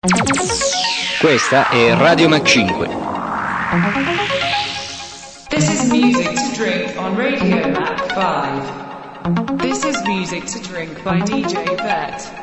Questa è Radio Mac 5. This is music to drink on Radio Mac 5. This is music to drink by DJ Vet.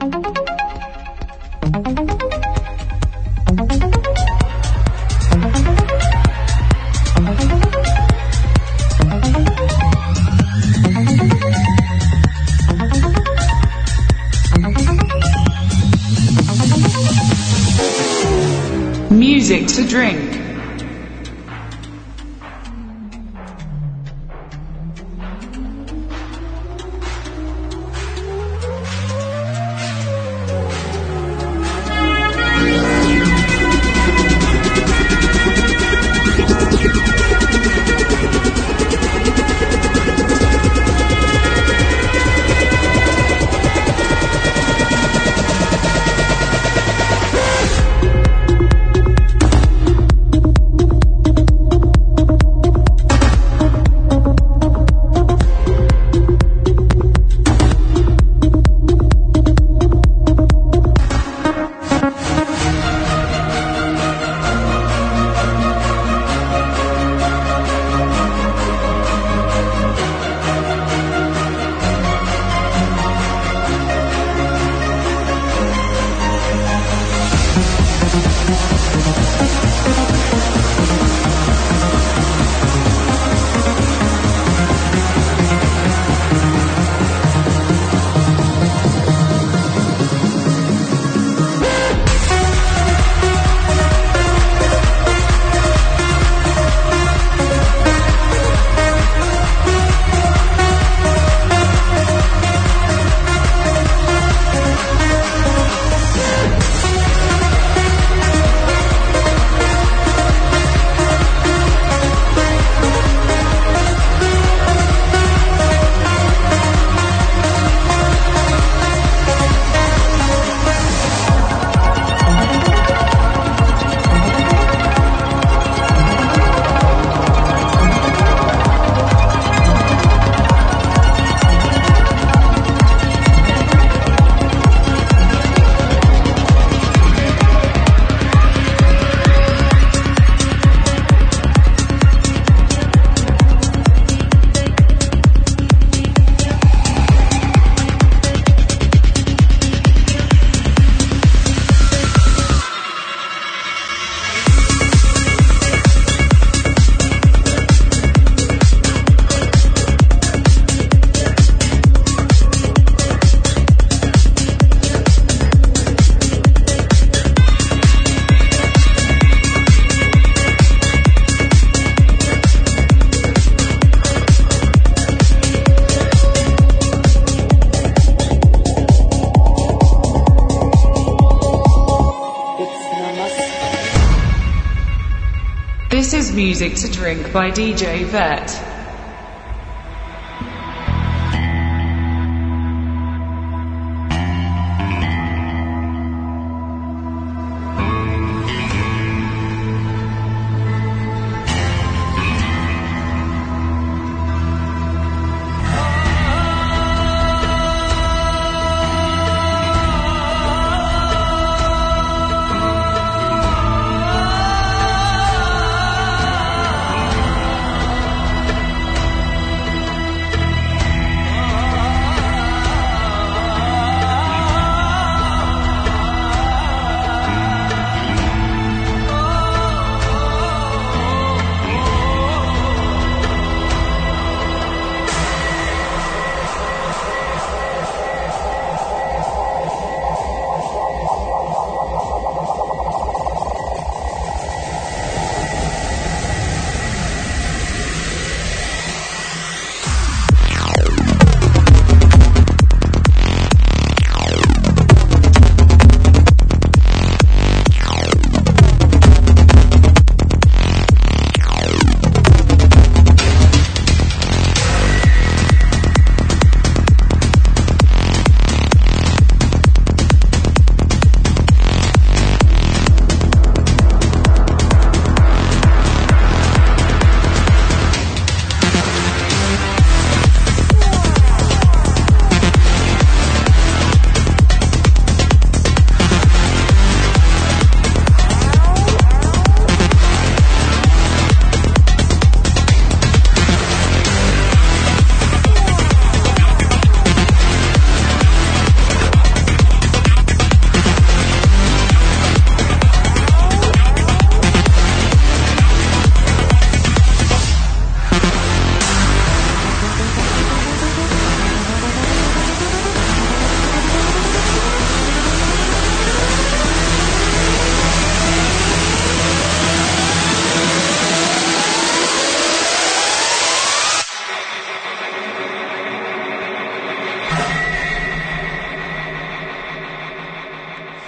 Music to drink. This is Music to Drink by DJ Vet.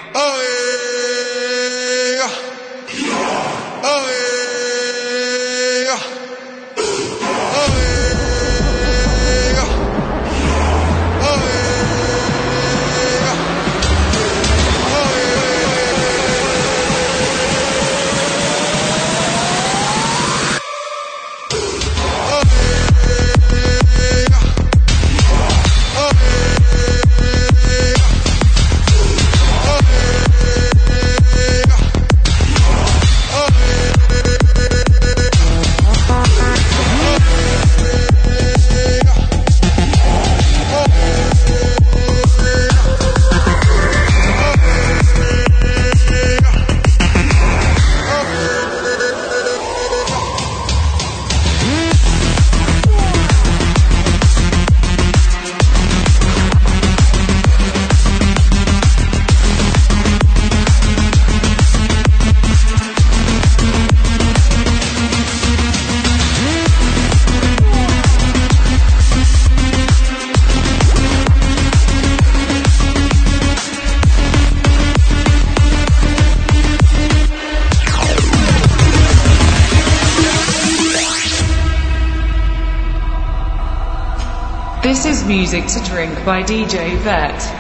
This is Music to Drink by DJ Vet.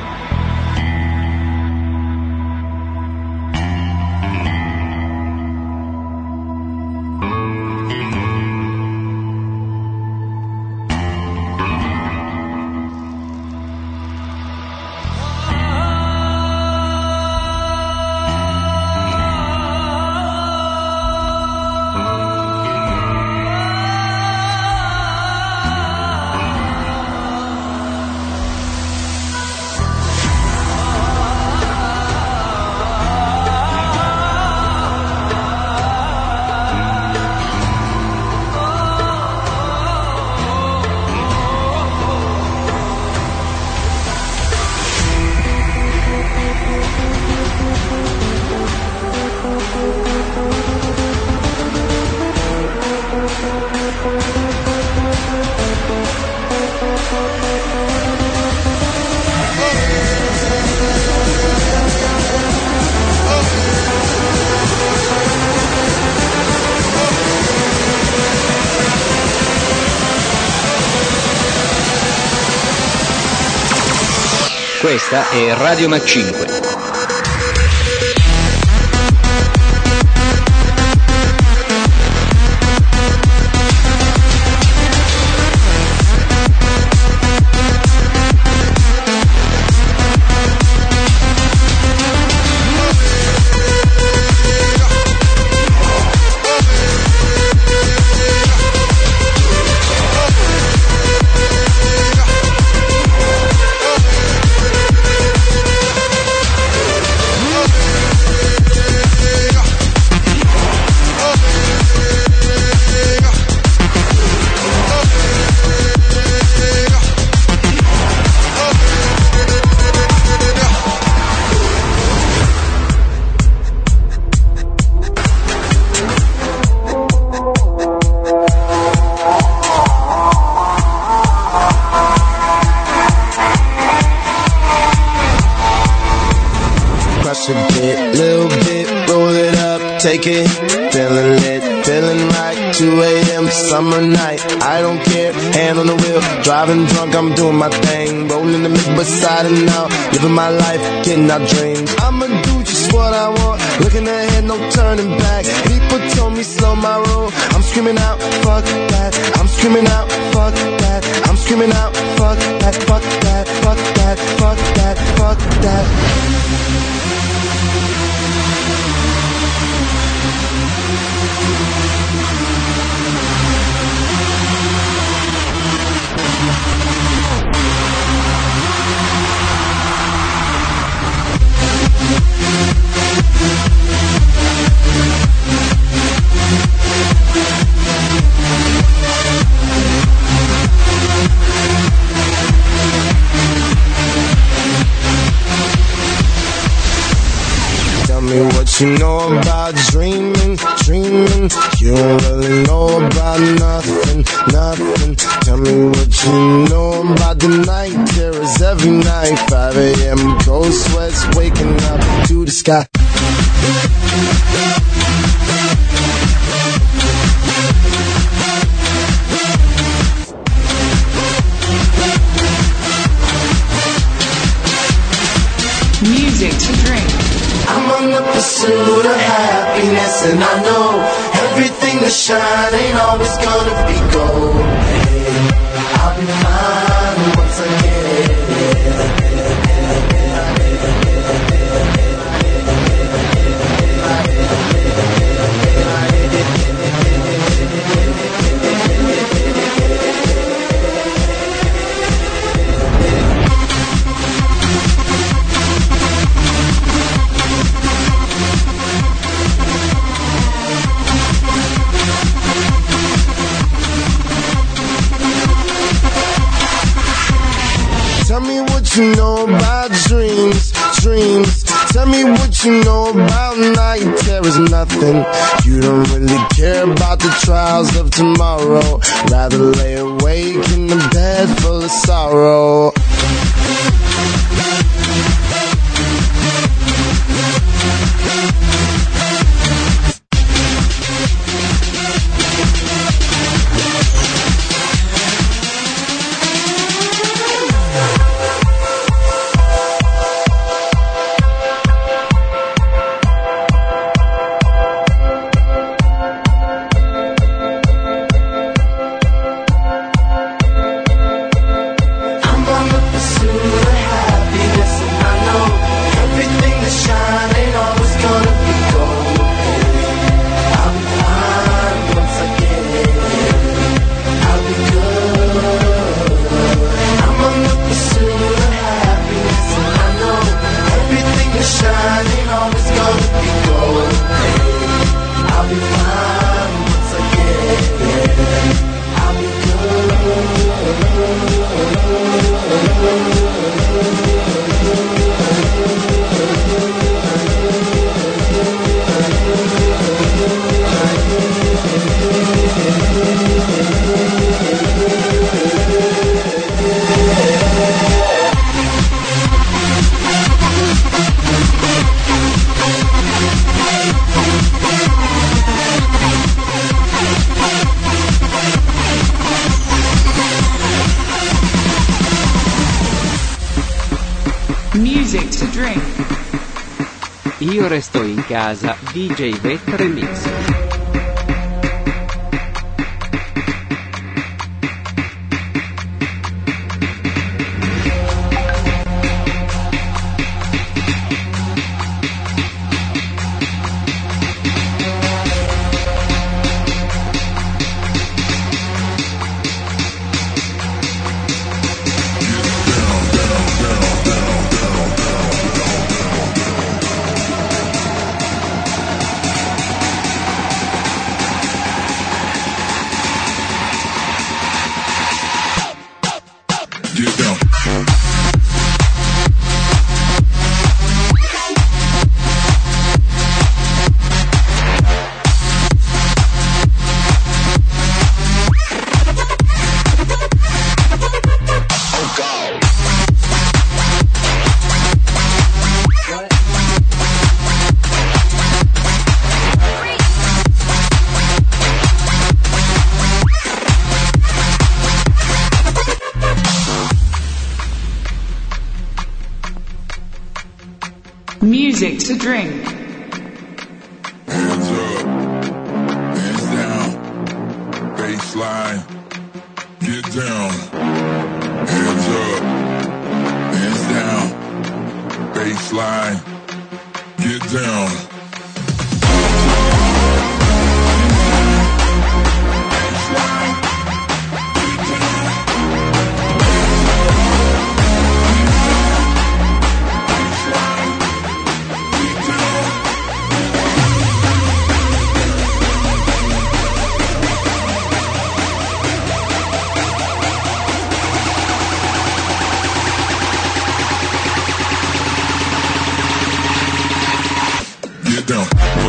Questa è Radio Mac 5. Take it, feeling lit, feeling right, 2 a.m. summer night, I don't care, hand on the wheel, driving drunk, I'm doing my thing, rolling the mid beside and now, living my life, getting out dreams, I'ma do just what I want, looking ahead, no turning back, people told me slow my roll, I'm screaming out, fuck that, I'm screaming out, fuck that, I'm screaming out, fuck that, fuck that, fuck that, fuck that, fuck that. me what you know about dreaming, dreaming. You don't really know about nothing, nothing. Tell me what you know about the night terrors every night. 5 a.m. cold sweats waking up to the sky. Music to drink. I'm on the pursuit of happiness, and I know everything that shine ain't always gonna be gold. Hey, I'll be fine once I get it. Tell me what you know about dreams, dreams. Tell me what you know about night terrors, nothing. You don't really care about the trials of tomorrow. Rather lay awake in the bed full of sorrow. Music to drink. Io resto in casa, DJ Vet Remix. Music to drink. Hands up, hands down, baseline, get down. Hands up, hands down, baseline, get down. down.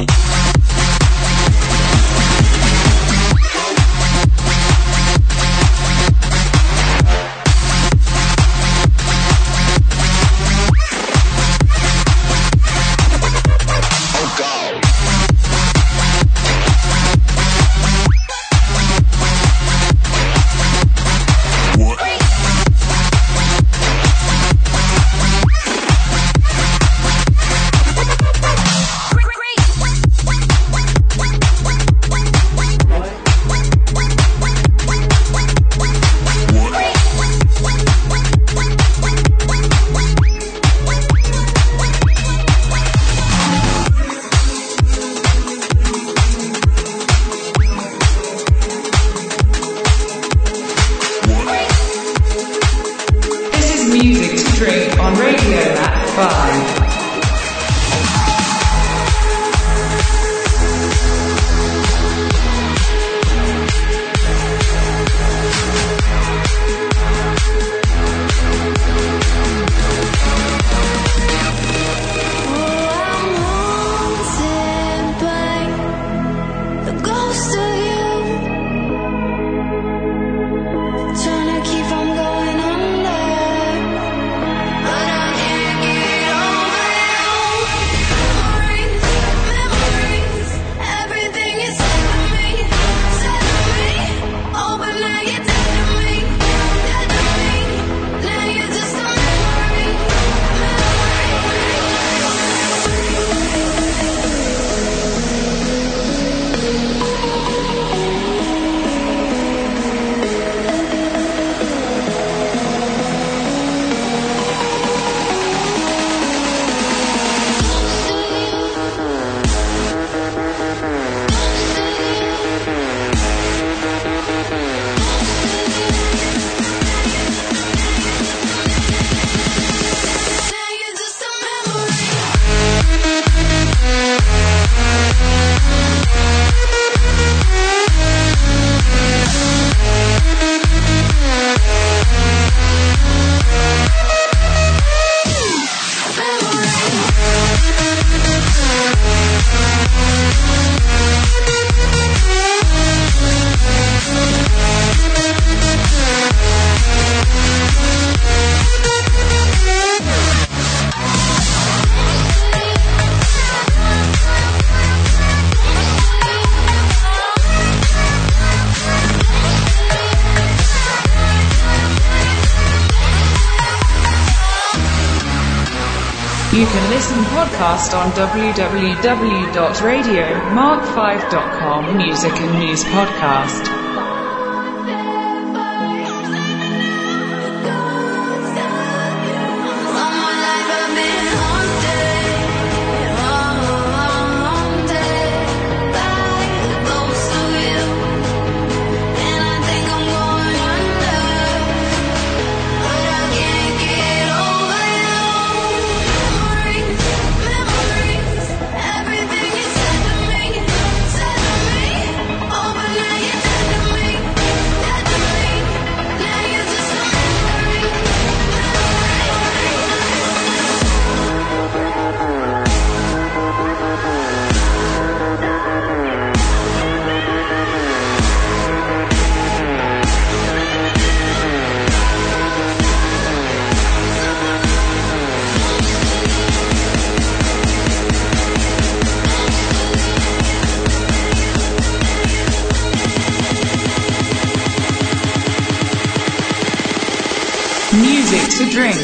You can listen podcast on www.radiomark5.com Music and News Podcast. Music to drink.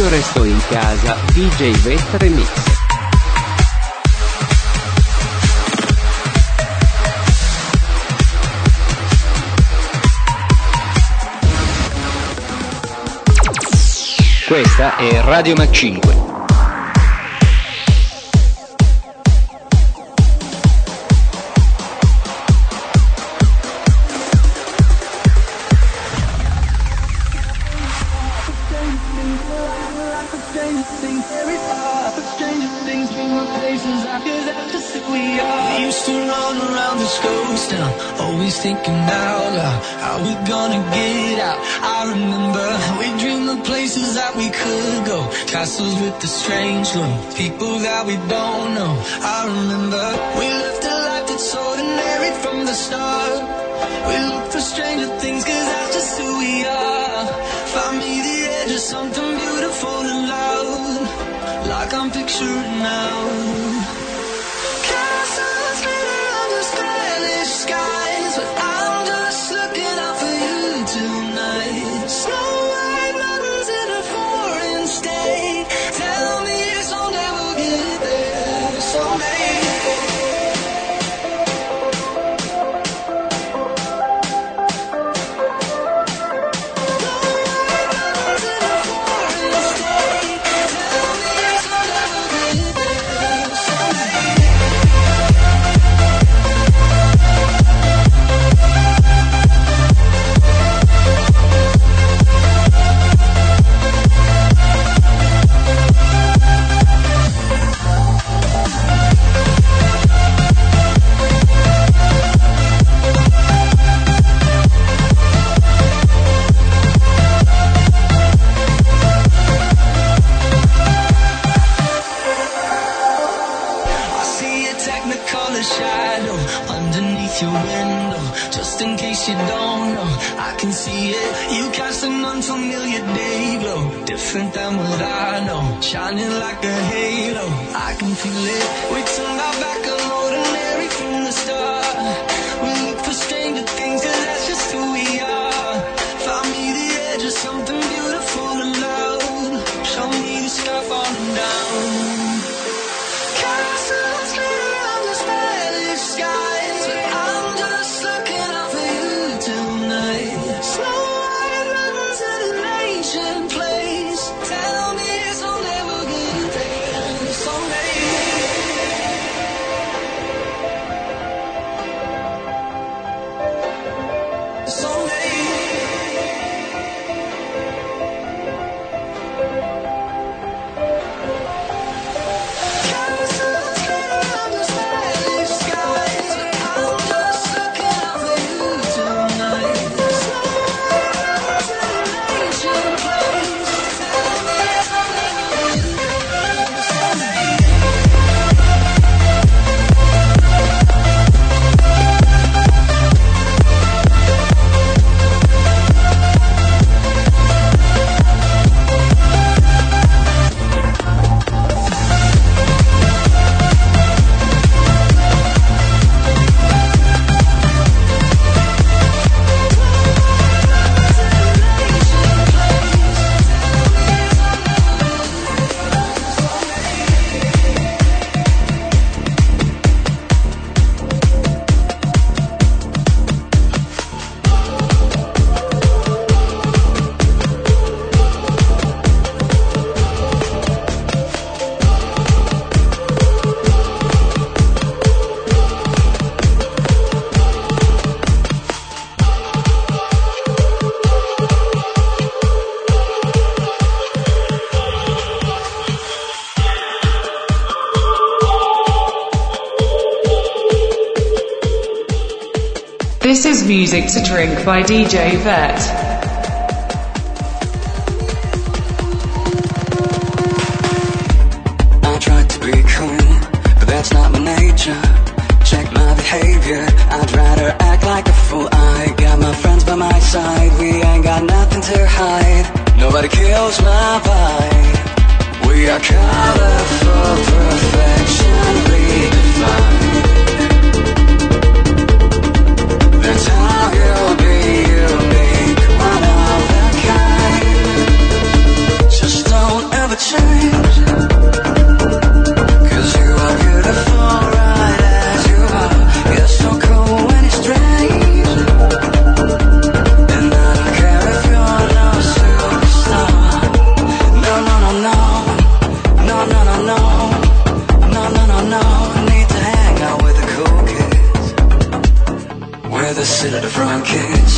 Io resto in casa, DJ Vettere Mix. Questa è Radio Mac 5. Thinking out loud, how we gonna get out? I remember we dreamed of places that we could go, castles with the strange look, people that we don't know. I remember we lived a life that's ordinary from the start. We look for stranger things, cause that's just who we are. Find me the edge of something beautiful and loud, like I'm picturing now. Castles written under Spanish skies, but I'm just looking out for you tonight. Snow white mountains in a foreign state, tell me someday we'll get there, someday. Different than what I know, shining like a halo, I can feel it. We turned our back on ordinary from the start. We look for stranger things, cause that's just who we are. Find me the edge of something beautiful and loud, show me the sky falling down. Castles written under Spanish skies, but I'm just looking out for you tonight. Snow white mountains in an ancient place, tell me someday we'll get there, someday. Someday. Castles written under Spanish skies, but I'm just looking out for you tonight. Snow white mountains in an ancient place, tell me someday we'll get there, someday. This is Music to Drink by DJ Vet. I tried to be cool, but that's not my nature. Check my behavior, I'd rather act like a fool. I got my friends by my side, we ain't got nothing to hide. Nobody kills my vibe. We are colorful, perfectionly defined. That's how you'll be unique, one of a kind. Just don't ever change. 'Cause you are beautiful right as you are. You're so cool when it's strange. And I don't care if you're no superstar. No, no, no, no. No, no, no, no. No, no, no, no. Need to hang out with the cool kids. Where they sit at the front kids.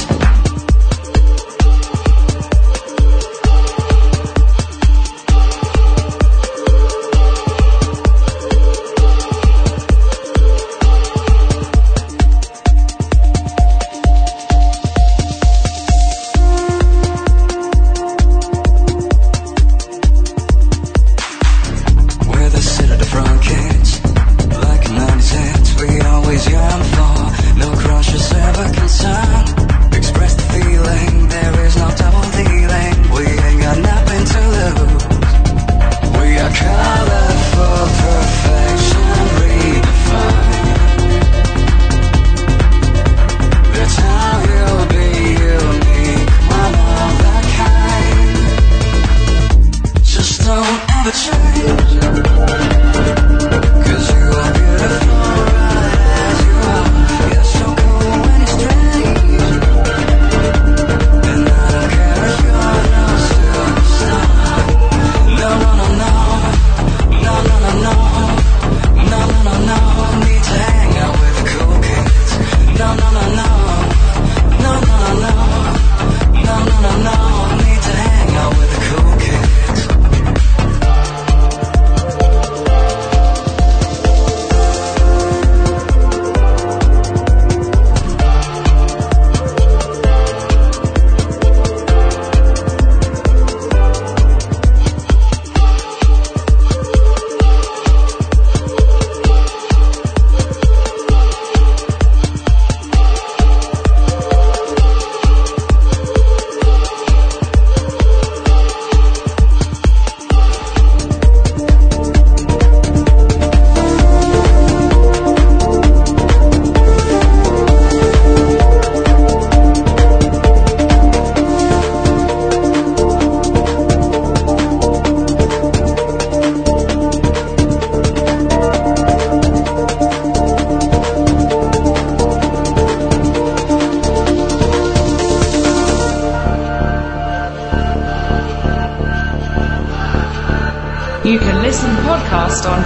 You can listen podcast on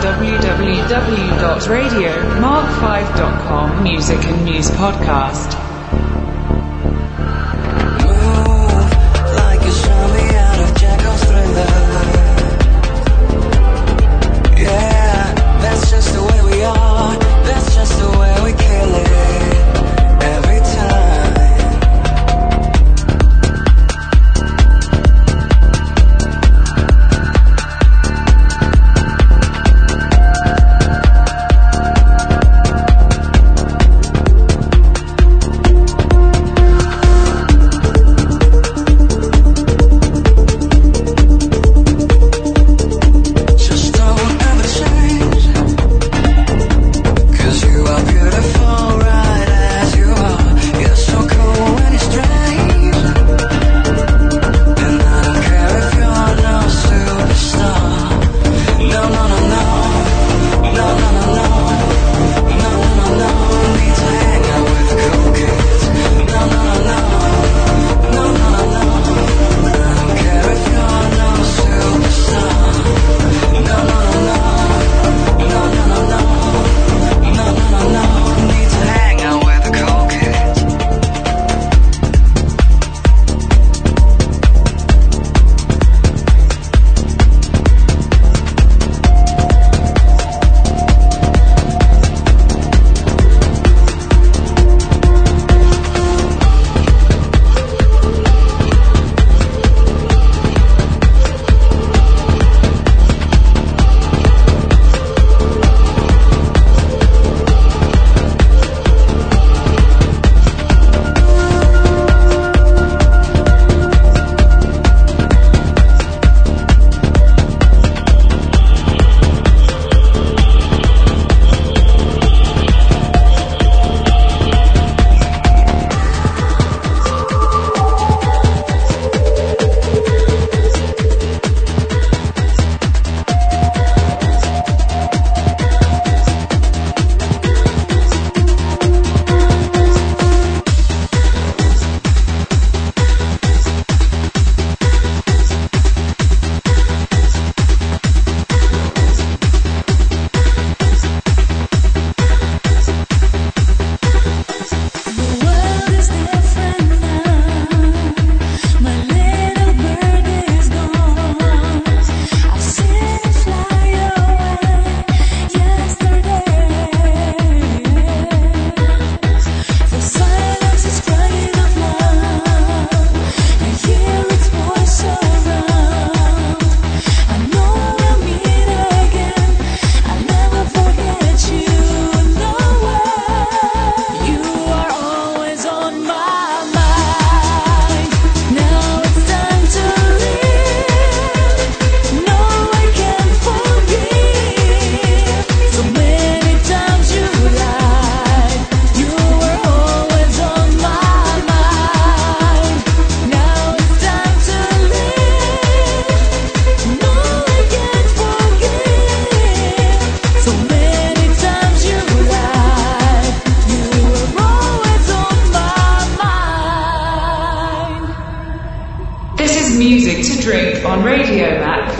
www.radiomark5.com Music and News Podcast. Move like a zombie out of Jacko's Thriller. Yeah, that's just the way we are. That's just the way we kill it. Every time.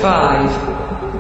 5.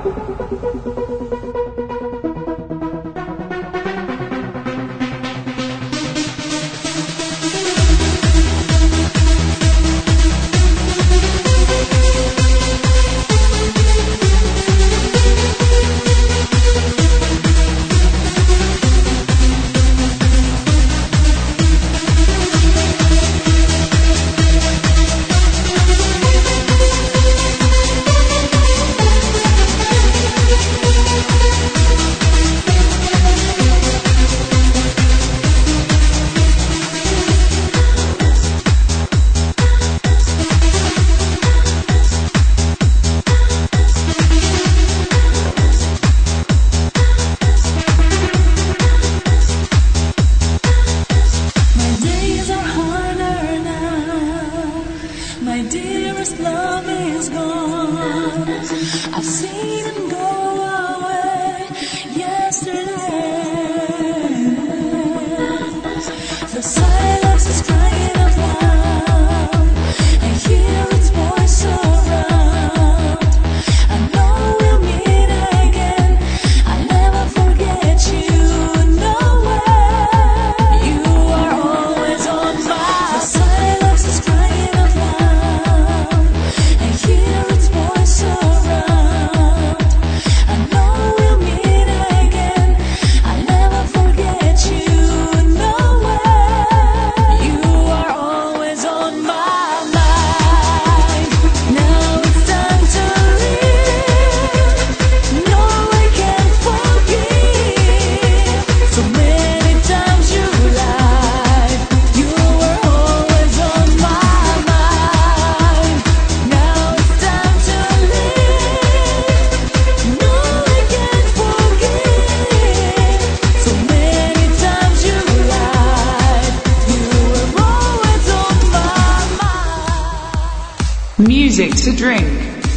Music to drink.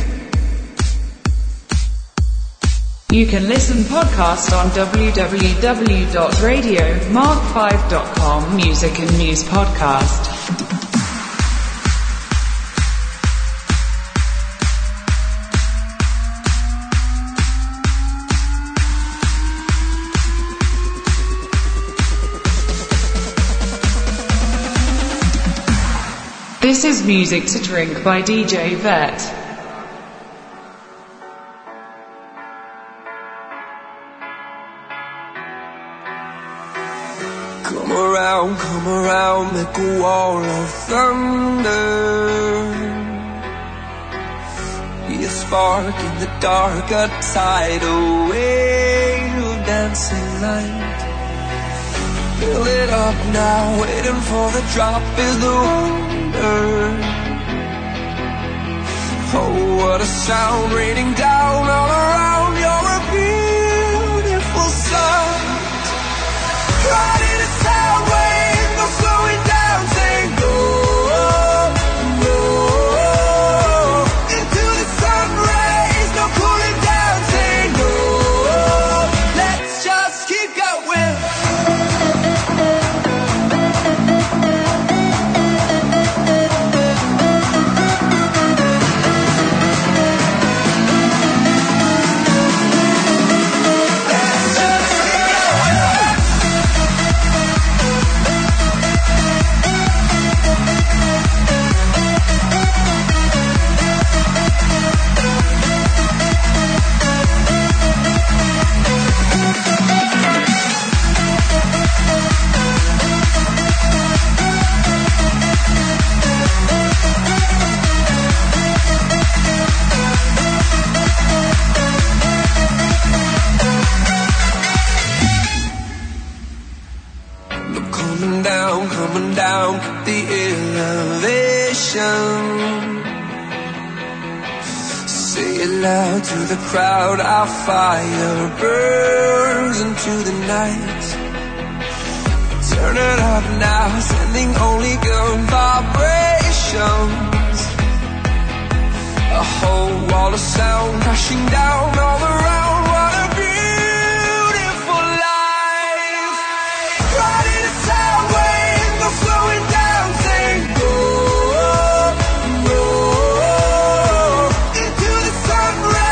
You can listen podcast on www.radiomark5.com Music and News Podcast. This is Music to Drink by DJ Vet. Come around, make a wall of thunder. Be a spark in the dark, a tidal wave of dancing light. Fill it up now, waiting for the drop is the wonder. Oh, what a sound raining down all around. You're a beautiful sight. Riding a sound wave, no slowing down, saying go, go. Into the sun rays, no cooling down, saying no. Let's just keep going. Coming down, the elevation. Say it loud to the crowd, our fire burns into the night. Turn it up now, sending only good vibrations. A whole wall of sound crashing down all around. What a beautiful life. Riding a sound wave, no slowing down, saying go, go. Into the sun rays.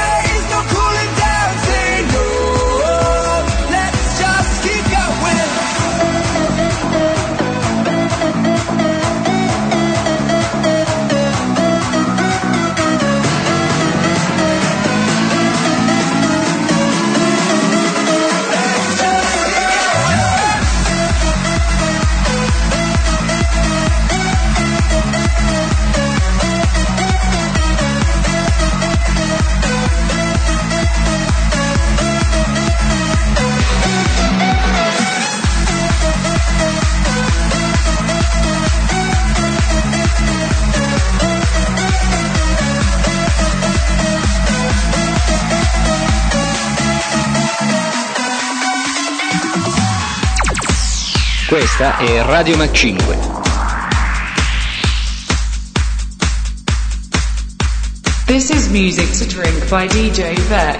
Questa è Radio Mac 5. This is Music to Drink by DJ Vet.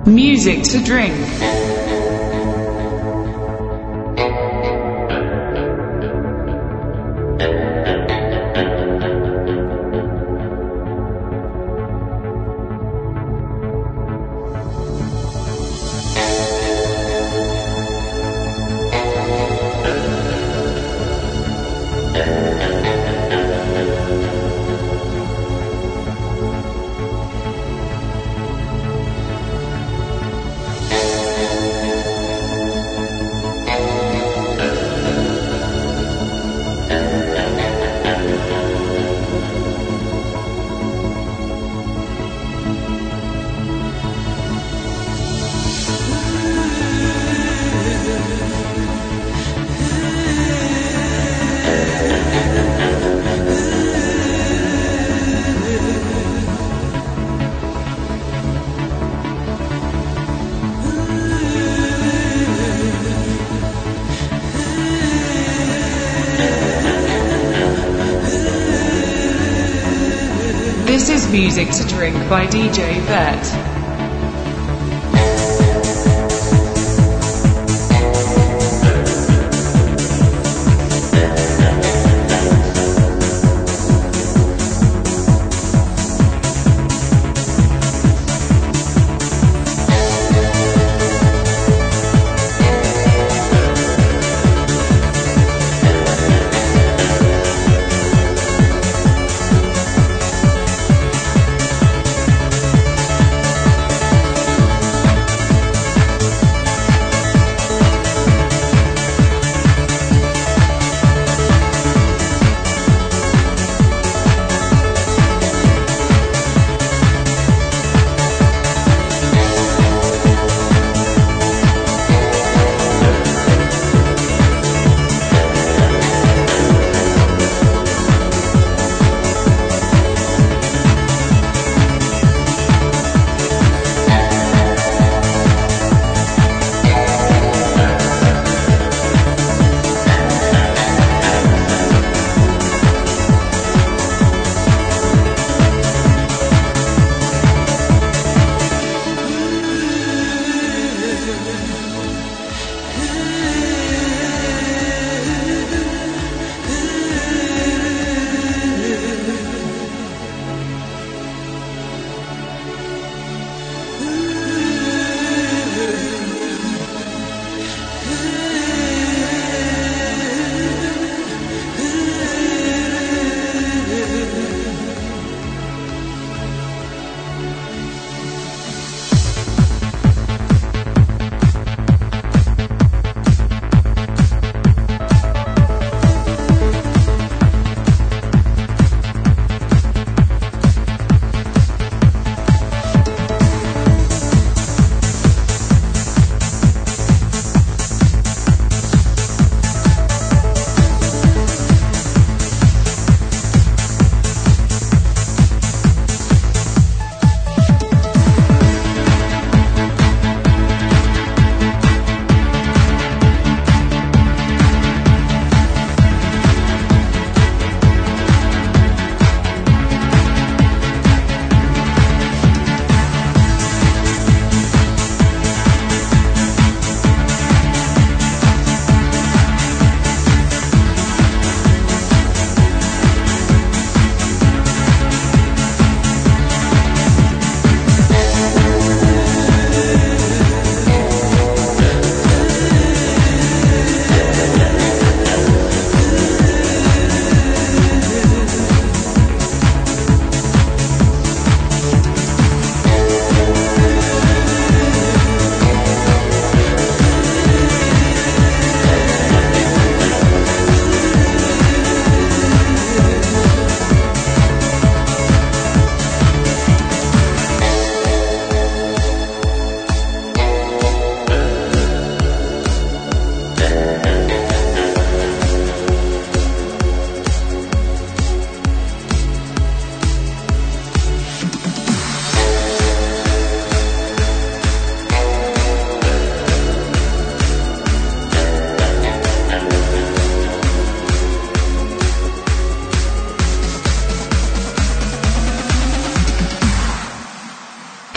Music to drink. This is Music to Drink by DJ Vet.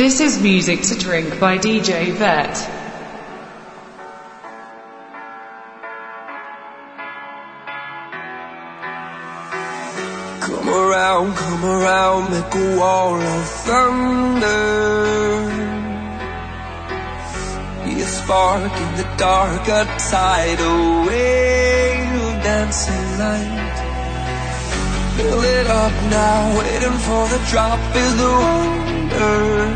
This is Music to Drink by DJ Vet. Come around, make a wall of thunder. Be a spark in the dark, a tidal wave of dancing light. Fill it up now, waiting for the drop is the wonder.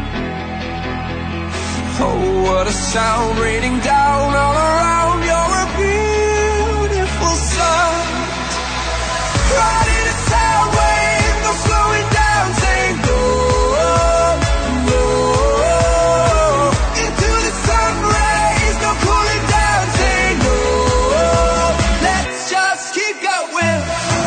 Oh, what a sound raining down all around. You're a beautiful sight. Riding a sound wave, no slowing down, saying go, go. Into the sun rays, no cooling down, saying no. Let's just keep going.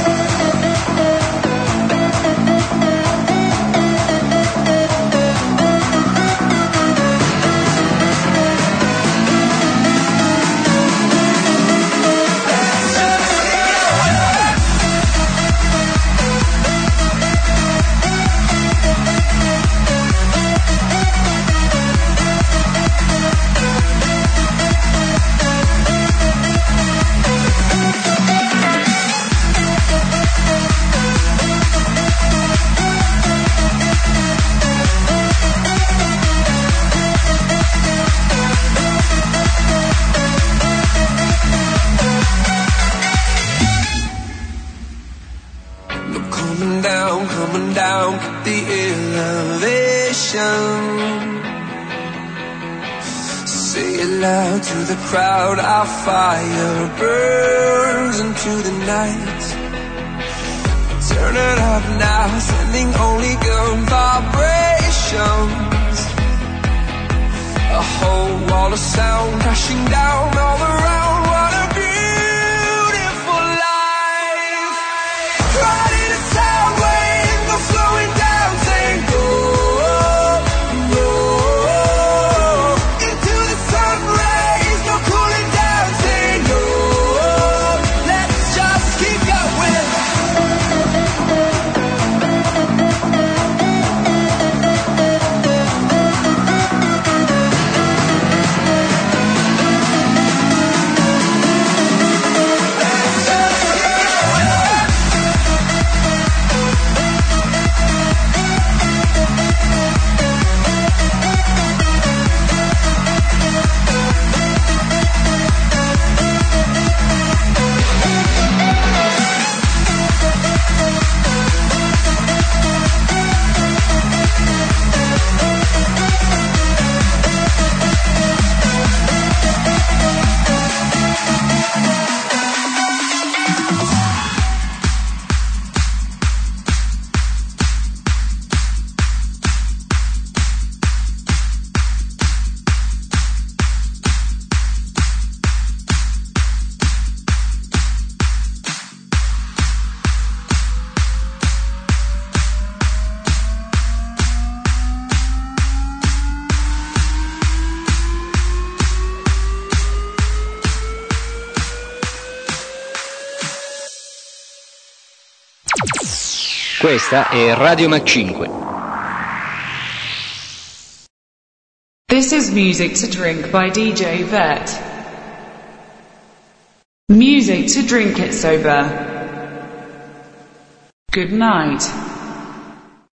Coming down, keep the elevation. Say it loud to the crowd, our fire burns into the night. Turn it up now, sending only good vibrations. A whole wall of sound crashing down all around. What a beautiful life. Riding a sound wave, no slowing down, saying go, go. Into the sun rays, no cooling down, saying no. Let's just keep going. Questa è Radio Mac 5. This is Music to Drink by DJ Vet. Music to drink it sober. Good night.